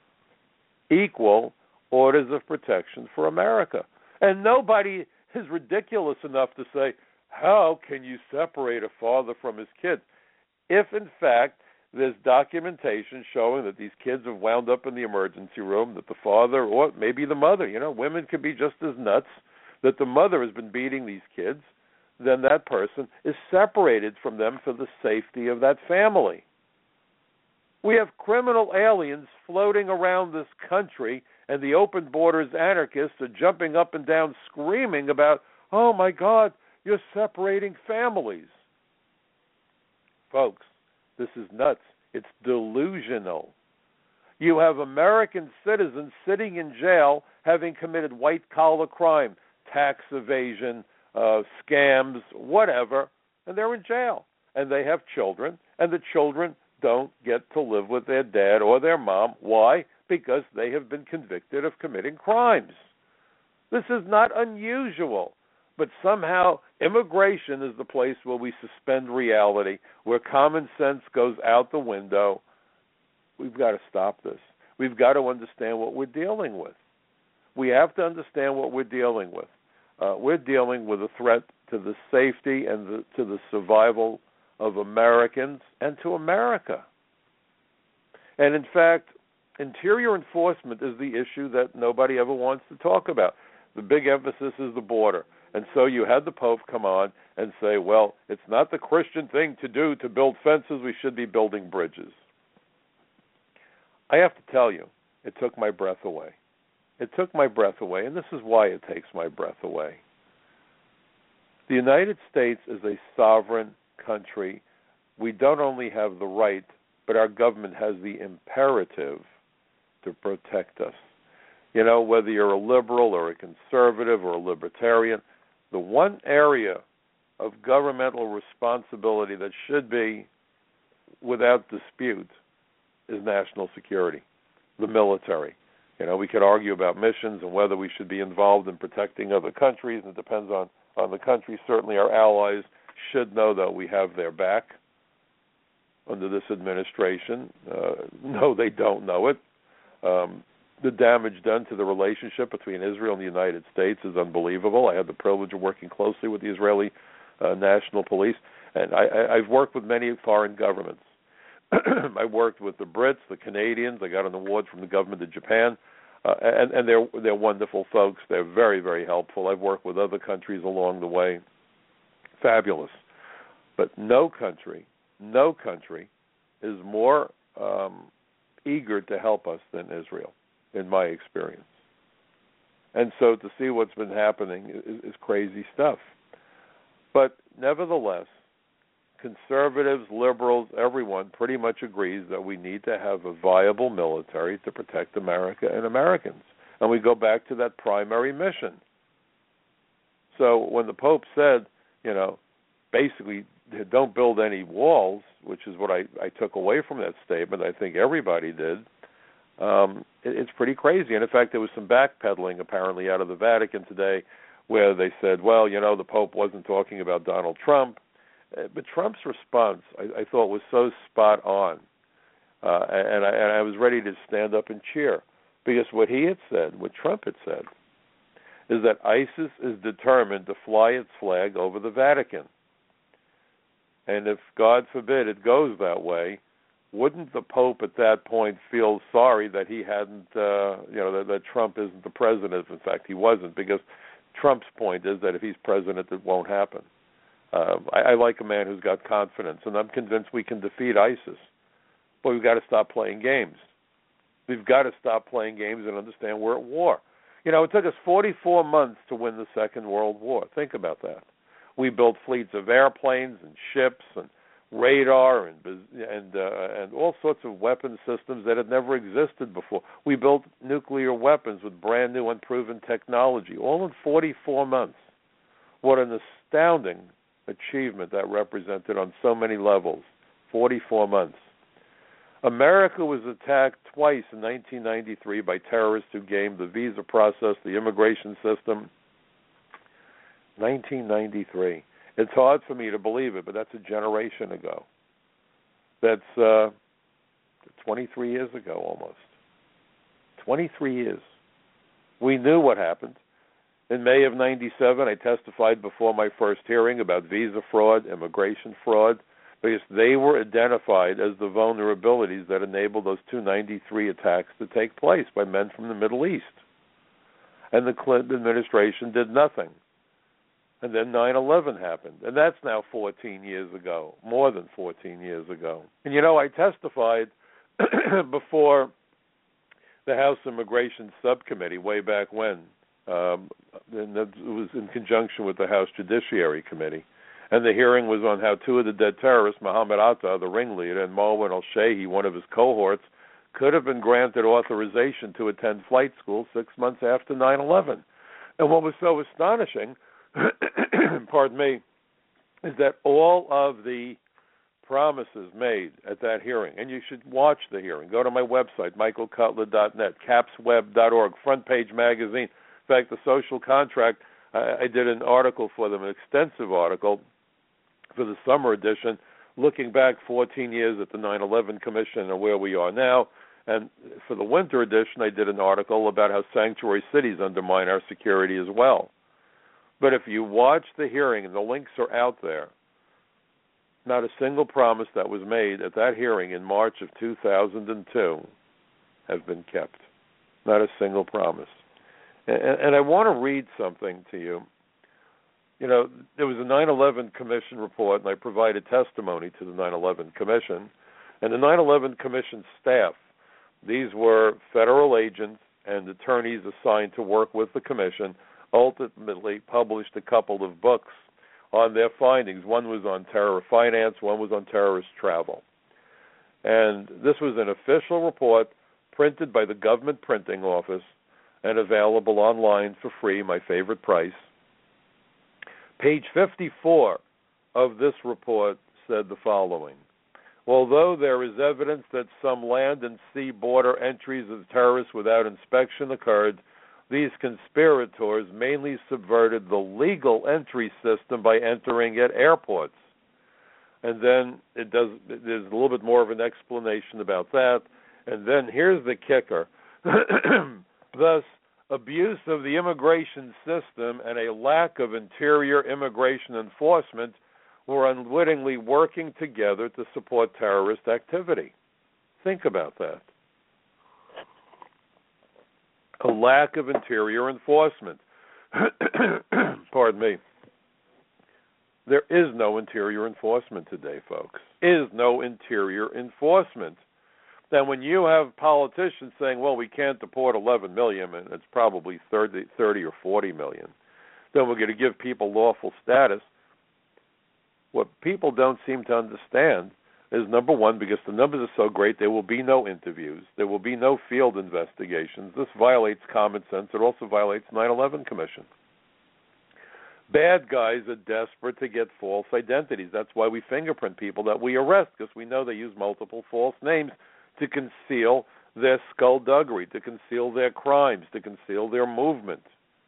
equal orders of protection for America. And nobody is ridiculous enough to say, how can you separate a father from his kid? If, in fact, there's documentation showing that these kids have wound up in the emergency room, that the father, or maybe the mother, you know, women can be just as nuts, that the mother has been beating these kids, then that person is separated from them for the safety of that family. We have criminal aliens floating around this country, and the open borders anarchists are jumping up and down screaming about, oh my God, you're separating families. Folks, this is nuts. It's delusional. You have American citizens sitting in jail having committed white-collar crime, tax evasion, uh, scams, whatever, and they're in jail. And they have children, and the children don't get to live with their dad or their mom. Why? Because they have been convicted of committing crimes. This is not unusual. But somehow immigration is the place where we suspend reality, where common sense goes out the window. We've got to stop this. We've got to understand what we're dealing with. We have to understand what we're dealing with. Uh, we're dealing with a threat to the safety and the, to the survival of Americans and to America. And in fact, interior enforcement is the issue that nobody ever wants to talk about. The big emphasis is the border. And so you had the Pope come on and say, well, it's not the Christian thing to do to build fences. We should be building bridges. I have to tell you, it took my breath away. it took my breath away, and this is why it takes my breath away. The United States is a sovereign country. We don't only have the right, but our government has the imperative to protect us. You know, whether you're a liberal or a conservative or a libertarian, the one area of governmental responsibility that should be without dispute is national security, the military. You know, we could argue about missions and whether we should be involved in protecting other countries, and it depends on, on the country. Certainly our allies should know that we have their back under this administration. Uh, no, they don't know it. Um, the damage done to the relationship between Israel and the United States is unbelievable. I had the privilege of working closely with the Israeli uh, National Police, and I, I, I've worked with many foreign governments. I worked with the Brits, the Canadians. I got an award from the government of Japan, uh, and, and they're they're wonderful folks. They're very, very helpful. I've worked with other countries along the way. Fabulous. But no country, no country is more um, eager to help us than Israel, in my experience. And so to see what's been happening is, is crazy stuff. But nevertheless, conservatives, liberals, everyone pretty much agrees that we need to have a viable military to protect America and Americans. And we go back to that primary mission. So when the Pope said, you know, basically don't build any walls, which is what I, I took away from that statement, I think everybody did, um, it, it's pretty crazy. And in fact, there was some backpedaling apparently out of the Vatican today where they said, well, you know, the Pope wasn't talking about Donald Trump. But Trump's response, I, I thought, was so spot on, uh, and, I, and I was ready to stand up and cheer, because what he had said, what Trump had said, is that ISIS is determined to fly its flag over the Vatican. And if, God forbid, it goes that way, wouldn't the Pope at that point feel sorry that he hadn't, uh, you know, that, that Trump isn't the president? In fact, he wasn't, because Trump's point is that if he's president, it won't happen. Um, I, I like a man who's got confidence, and I'm convinced we can defeat ISIS. But we've got to stop playing games. We've got to stop playing games and understand we're at war. You know, it took us forty-four months to win the Second World War. Think about that. We built fleets of airplanes and ships and radar and and uh, and all sorts of weapon systems that had never existed before. We built nuclear weapons with brand new, unproven technology, all in forty-four months. What an astounding achievement that represented on so many levels. forty-four months. America was attacked twice in nineteen ninety-three by terrorists who gamed the visa process, the immigration system. nineteen ninety-three. It's hard for me to believe it, but that's a generation ago. That's uh, twenty-three years ago almost. twenty-three years. We knew what happened. In May of ninety-seven, I testified before my first hearing about visa fraud, immigration fraud, because they were identified as the vulnerabilities that enabled those two ninety-three attacks to take place by men from the Middle East. And the Clinton administration did nothing. And then nine eleven happened, and that's now fourteen years ago, more than fourteen years ago. And, you know, I testified before the House Immigration Subcommittee way back when. Um, and it was in conjunction with the House Judiciary Committee. And the hearing was on how two of the dead terrorists, Mohammed Atta, the ringleader, and Marwan al-Shayhi, one of his cohorts, could have been granted authorization to attend flight school six months after nine eleven. And what was so astonishing, pardon me, is that all of the promises made at that hearing, and you should watch the hearing. Go to my website, michael cutler dot net, caps web dot org, Front Page Magazine. In fact, the Social Contract, I, I did an article for them, an extensive article for the summer edition, looking back fourteen years at the nine eleven Commission and where we are now. And for the winter edition, I did an article about how sanctuary cities undermine our security as well. But if you watch the hearing, and the links are out there, not a single promise that was made at that hearing in March of two thousand two has been kept. Not a single promise. And, and I want to read something to you. You know, there was a nine eleven Commission report, and I provided testimony to the nine eleven Commission. And the nine eleven Commission staff, these were federal agents, and attorneys assigned to work with the commission ultimately published a couple of books on their findings. One was on terror finance, one was on terrorist travel. And this was an official report printed by the government printing office and available online for free, my favorite price. Page fifty-four of this report said the following: although there is evidence that some land and sea border entries of terrorists without inspection occurred, these conspirators mainly subverted the legal entry system by entering at airports. And then it does. There's a little bit more of an explanation about that. And then here's the kicker. Thus, abuse of the immigration system and a lack of interior immigration enforcement were unwittingly working together to support terrorist activity. Think about that. A lack of interior enforcement. Pardon me. There is no interior enforcement today, folks. Is no interior enforcement. Then when you have politicians saying, well, we can't deport eleven million, and it's probably thirty, thirty or forty million, then we're going to give people lawful status. What people don't seem to understand is, number one, because the numbers are so great, there will be no interviews. There will be no field investigations. This violates common sense. It also violates nine eleven Commission. Bad guys are desperate to get false identities. That's why we fingerprint people that we arrest, because we know they use multiple false names to conceal their skullduggery, to conceal their crimes, to conceal their movement.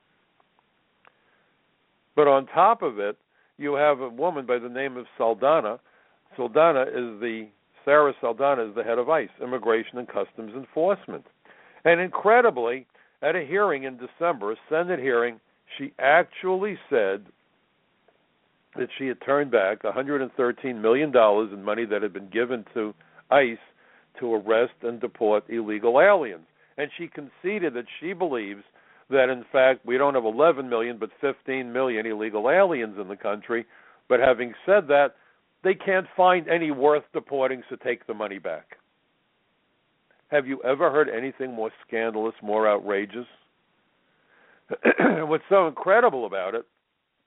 But on top of it, you have a woman by the name of Saldana. Saldana is the, Sarah Saldana is the head of ICE, Immigration and Customs Enforcement. And incredibly, at a hearing in December, a Senate hearing, she actually said that she had turned back one hundred thirteen million dollars in money that had been given to ICE to arrest and deport illegal aliens. And she conceded that she believes that, in fact, we don't have eleven million but fifteen million illegal aliens in the country. But having said that, they can't find any worth deporting, so take the money back. Have you ever heard anything more scandalous, more outrageous? What's so incredible about it,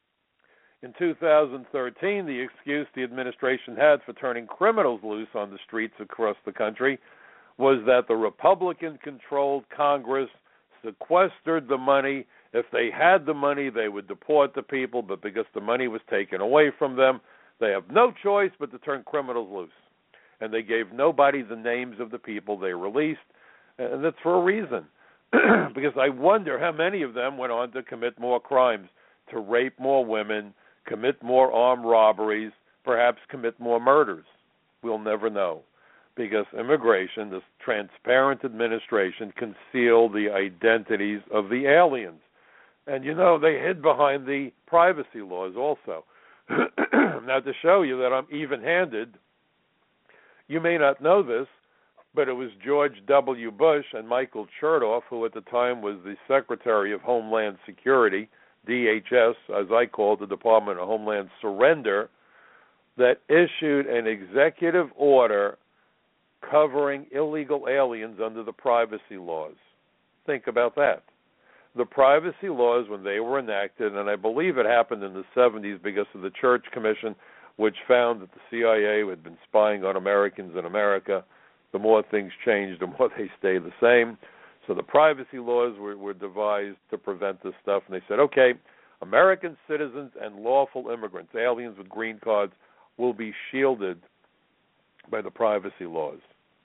in two thousand thirteen, the excuse the administration had for turning criminals loose on the streets across the country was that the Republican-controlled Congress sequestered the money. If they had the money, they would deport the people, but because the money was taken away from them, they have no choice but to turn criminals loose. And they gave nobody the names of the people they released, and that's for a reason. Because I wonder how many of them went on to commit more crimes, to rape more women, commit more armed robberies, perhaps commit more murders. We'll never know. Because immigration, this transparent administration, concealed the identities of the aliens. And, you know, they hid behind the privacy laws also. Now, to show you that I'm even-handed, you may not know this, but it was George W. Bush and Michael Chertoff, who at the time was the Secretary of Homeland Security, D H S, as I call it, the Department of Homeland Surrender, that issued an executive order covering illegal aliens under the privacy laws. Think about that. The privacy laws, when they were enacted, and I believe it happened in the seventies because of the Church Commission, which found that the C I A had been spying on Americans in America. The more things change, the more they stay the same. So the privacy laws were, were devised to prevent this stuff, and they said, okay, American citizens and lawful immigrants, aliens with green cards, will be shielded by the privacy laws.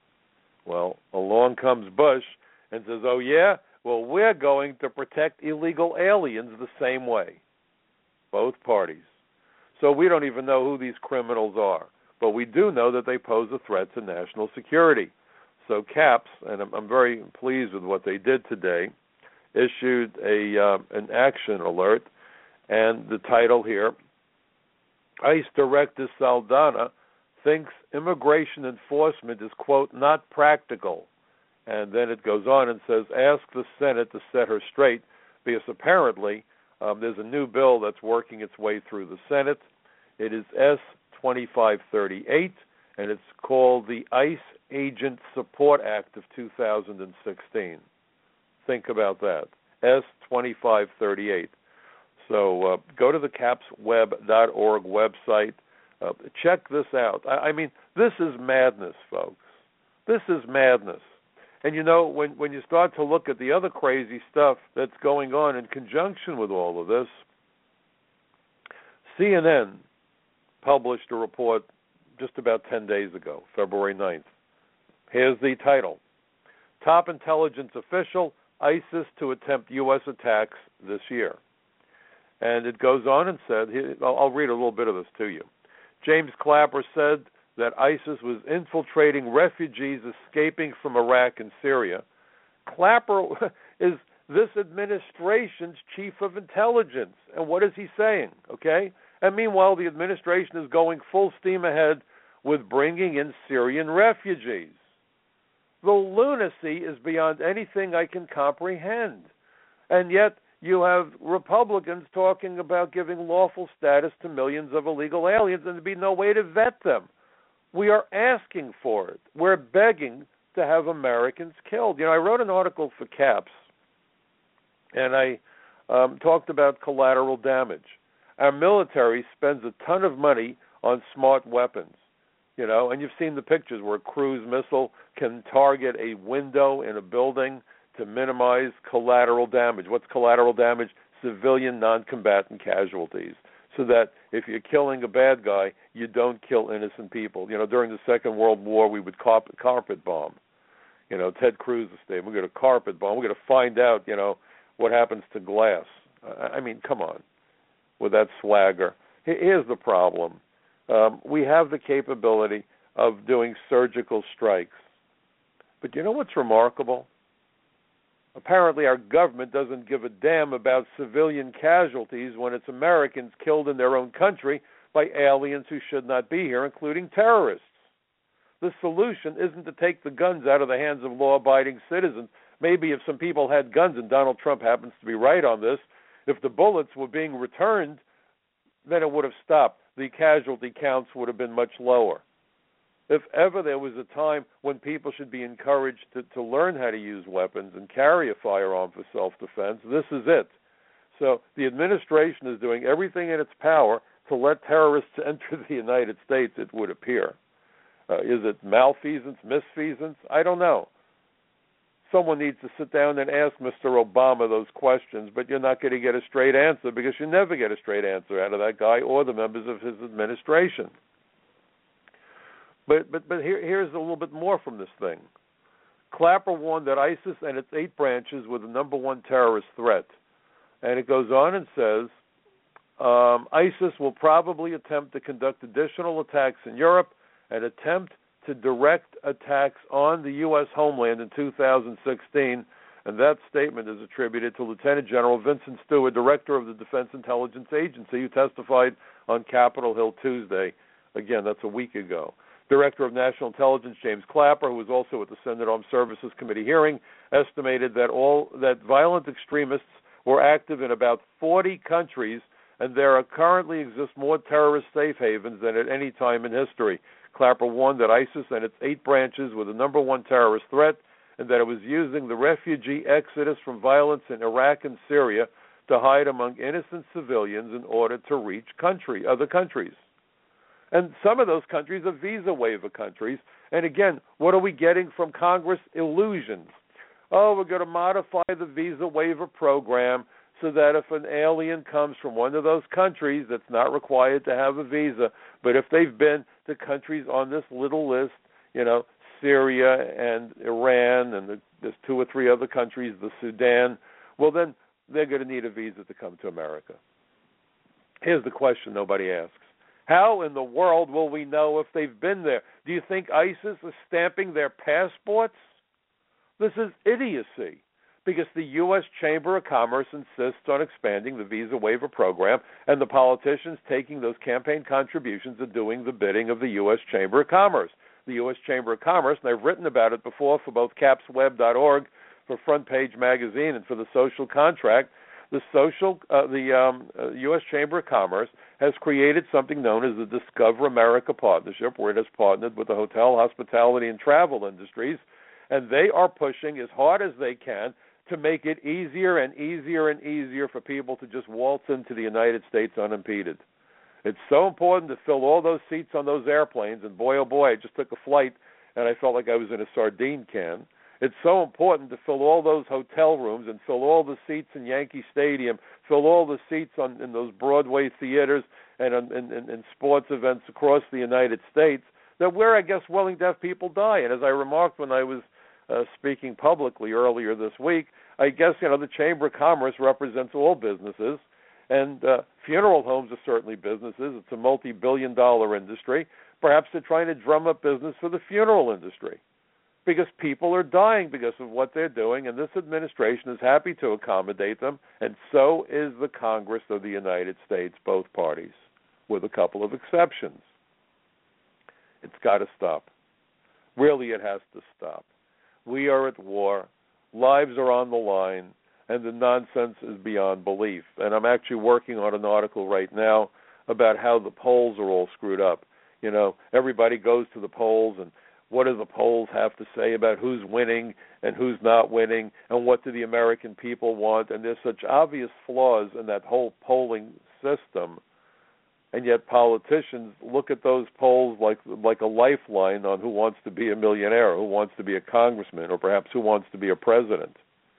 Well, along comes Bush and says, oh, yeah, well, we're going to protect illegal aliens the same way. Both parties. So we don't even know who these criminals are. But we do know that they pose a threat to national security. So CAPS, and I'm, I'm very pleased with what they did today, issued a uh, an action alert, and the title here, ICE Director Saldana thinks immigration enforcement is, quote, not practical. And then it goes on and says, ask the Senate to set her straight, because apparently um, there's a new bill that's working its way through the Senate. It is S twenty-five thirty-eight, and it's called the ICE Agent Support Act of two thousand sixteen. Think about that. S twenty-five thirty-eight. So uh, go to the caps web dot org website. Uh, check this out. I, I mean, this is madness, folks. This is madness. And, you know, when, when you start to look at the other crazy stuff that's going on in conjunction with all of this, C N N published a report just about ten days ago, February ninth. Here's the title. Top intelligence official, ISIS to attempt U S attacks this year. And it goes on and said, I'll read a little bit of this to you. James Clapper said that ISIS was infiltrating refugees escaping from Iraq and Syria. Clapper is this administration's chief of intelligence. And what is he saying? Okay? And meanwhile, the administration is going full steam ahead with bringing in Syrian refugees. The lunacy is beyond anything I can comprehend. And yet, you have Republicans talking about giving lawful status to millions of illegal aliens and there'd be no way to vet them. We are asking for it. We're begging to have Americans killed. You know, I wrote an article for CAPS, and I um, talked about collateral damage. Our military spends a ton of money on smart weapons, you know, and you've seen the pictures where a cruise missile can target a window in a building to minimize collateral damage. What's collateral damage? Civilian non-combatant casualties. So that if you're killing a bad guy, you don't kill innocent people. You know, during the Second World War, we would carpet, carpet bomb. You know, Ted Cruz stayed. We're going to carpet bomb. We're going to find out, you know, what happens to glass. I mean, come on, with that swagger. Here's the problem. Um, we have the capability of doing surgical strikes. But you know what's remarkable? Apparently our government doesn't give a damn about civilian casualties when it's Americans killed in their own country by aliens who should not be here, including terrorists. The solution isn't to take the guns out of the hands of law-abiding citizens. Maybe if some people had guns, and Donald Trump happens to be right on this, if the bullets were being returned, then it would have stopped. The casualty counts would have been much lower. If ever there was a time when people should be encouraged to, to learn how to use weapons and carry a firearm for self-defense, this is it. So the administration is doing everything in its power to let terrorists enter the United States, it would appear. Uh, is it malfeasance, misfeasance? I don't know. Someone needs to sit down and ask Mister Obama those questions, but you're not going to get a straight answer because you never get a straight answer out of that guy or the members of his administration. But but but here here's a little bit more from this thing. Clapper warned that ISIS and its eight branches were the number one terrorist threat. And it goes on and says, um, ISIS will probably attempt to conduct additional attacks in Europe and attempt to direct attacks on the U S homeland in two thousand sixteen. And that statement is attributed to Lieutenant General Vincent Stewart, director of the Defense Intelligence Agency, who testified on Capitol Hill Tuesday. Again, that's a week ago. Director of National Intelligence James Clapper, who was also at the Senate Armed Services Committee hearing, estimated that all that violent extremists were active in about forty countries, and there are currently exist more terrorist safe havens than at any time in history. Clapper warned that ISIS and its eight branches were the number one terrorist threat, and that it was using the refugee exodus from violence in Iraq and Syria to hide among innocent civilians in order to reach country other countries. And some of those countries are visa waiver countries. And again, what are we getting from Congress? Illusions. Oh, we're going to modify the visa waiver program so that if an alien comes from one of those countries that's not required to have a visa, but if they've been to countries on this little list, you know, Syria and Iran, and the, there's two or three other countries, the Sudan, well, then they're going to need a visa to come to America. Here's the question nobody asks. How in the world will we know if they've been there? Do you think ISIS is stamping their passports? This is idiocy, because the U S Chamber of Commerce insists on expanding the visa waiver program, and the politicians taking those campaign contributions are doing the bidding of the U S Chamber of Commerce. The U S Chamber of Commerce, and I've written about it before for both caps web dot org, for Front Page Magazine, and for the Social Contract. The social, uh, the um, uh, U S Chamber of Commerce has created something known as the Discover America Partnership, where it has partnered with the hotel, hospitality, and travel industries, and they are pushing as hard as they can to to make it easier and easier and easier for people to just waltz into the United States unimpeded. It's so important to fill all those seats on those airplanes, and boy, oh boy, I just took a flight and I felt like I was in a sardine can. It's so important to fill all those hotel rooms and fill all the seats in Yankee Stadium, fill all the seats on, in those Broadway theaters and in, in, in sports events across the United States, that we're, I guess, willing to have people die. And as I remarked when I was uh, speaking publicly earlier this week, I guess, you know, the Chamber of Commerce represents all businesses, and uh, funeral homes are certainly businesses. It's a multi-billion dollar industry. Perhaps they're trying to drum up business for the funeral industry because people are dying because of what they're doing, and this administration is happy to accommodate them, and so is the Congress of the United States, both parties, with a couple of exceptions. It's got to stop. Really, it has to stop. We are at war. Lives are on the line, and the nonsense is beyond belief. And I'm actually working on an article right now about how the polls are all screwed up. You know, everybody goes to the polls, and what do the polls have to say about who's winning and who's not winning, and what do the American people want? And there's such obvious flaws in that whole polling system, and yet politicians look at those polls like like a lifeline on who wants to be a millionaire, who wants to be a congressman, or perhaps who wants to be a president.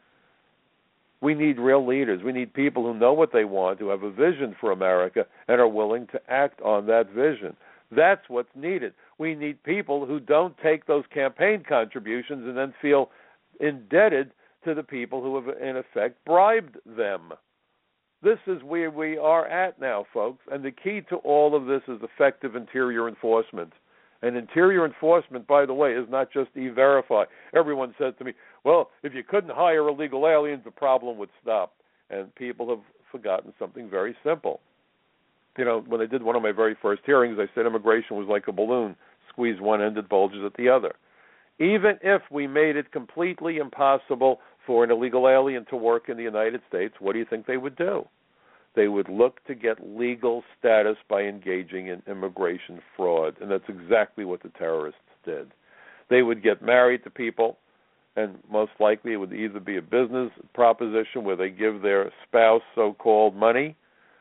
We need real leaders. We need people who know what they want, who have a vision for America, and are willing to act on that vision. That's what's needed. We need people who don't take those campaign contributions and then feel indebted to the people who have, in effect, bribed them. This is where we are at now, folks, and the key to all of this is effective interior enforcement. And interior enforcement, by the way, is not just E-Verify. Everyone says to me, well, if you couldn't hire illegal aliens, the problem would stop. And people have forgotten something very simple. You know, when I did one of my very first hearings, I said immigration was like a balloon. Squeeze one end, it bulges at the other. Even if we made it completely impossible for an illegal alien to work in the United States, what do you think they would do? They would look to get legal status by engaging in immigration fraud, and that's exactly what the terrorists did. They would get married to people, and most likely it would either be a business proposition where they give their spouse so-called money,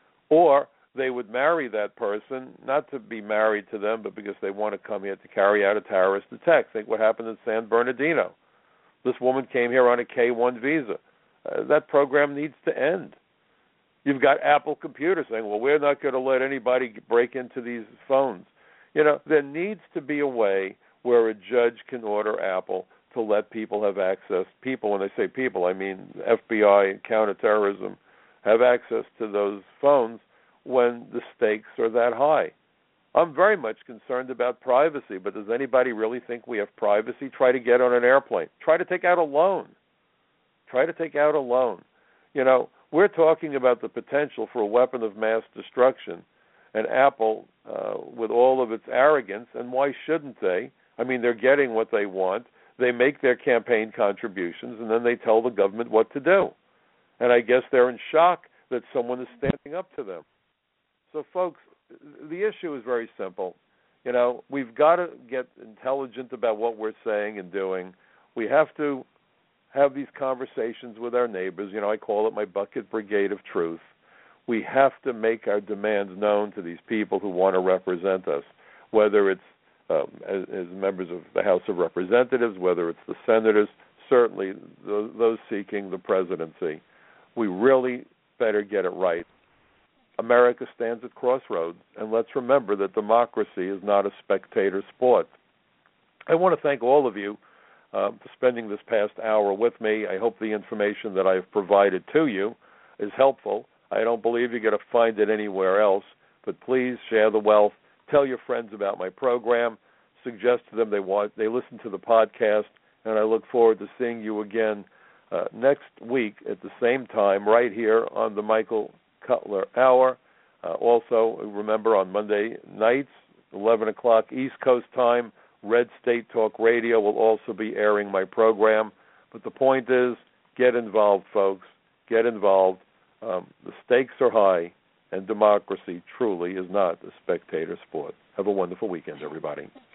or they would marry that person, not to be married to them, but because they want to come here to carry out a terrorist attack. Think what happened in San Bernardino. This woman came here on a K one visa. Uh, that program needs to end. You've got Apple Computer saying, well, we're not going to let anybody break into these phones. You know, there needs to be a way where a judge can order Apple to let people have access. People, when I say people, I mean F B I and counterterrorism, have access to those phones when the stakes are that high. I'm very much concerned about privacy, but does anybody really think we have privacy? Try to get on an airplane. Try to take out a loan. Try to take out a loan. You know, we're talking about the potential for a weapon of mass destruction, and Apple, uh, with all of its arrogance, and why shouldn't they? I mean, they're getting what they want. They make their campaign contributions, and then they tell the government what to do. And I guess they're in shock that someone is standing up to them. So, folks, the issue is very simple. You know, we've got to get intelligent about what we're saying and doing. We have to have these conversations with our neighbors. You know, I call it my bucket brigade of truth. We have to make our demands known to these people who want to represent us, whether it's um, as, as members of the House of Representatives, whether it's the senators, certainly those, those seeking the presidency. We really better get it right. America stands at crossroads, and let's remember that democracy is not a spectator sport. I want to thank all of you uh, for spending this past hour with me. I hope the information that I've provided to you is helpful. I don't believe you're going to find it anywhere else, but please share the wealth. Tell your friends about my program. Suggest to them they want they listen to the podcast, and I look forward to seeing you again uh, next week at the same time right here on the Michael Cutler Hour. Uh, also, remember on Monday nights, eleven o'clock East Coast time, Red State Talk Radio will also be airing my program. But the point is, get involved, folks. Get involved. Um, the stakes are high, and democracy truly is not a spectator sport. Have a wonderful weekend, everybody.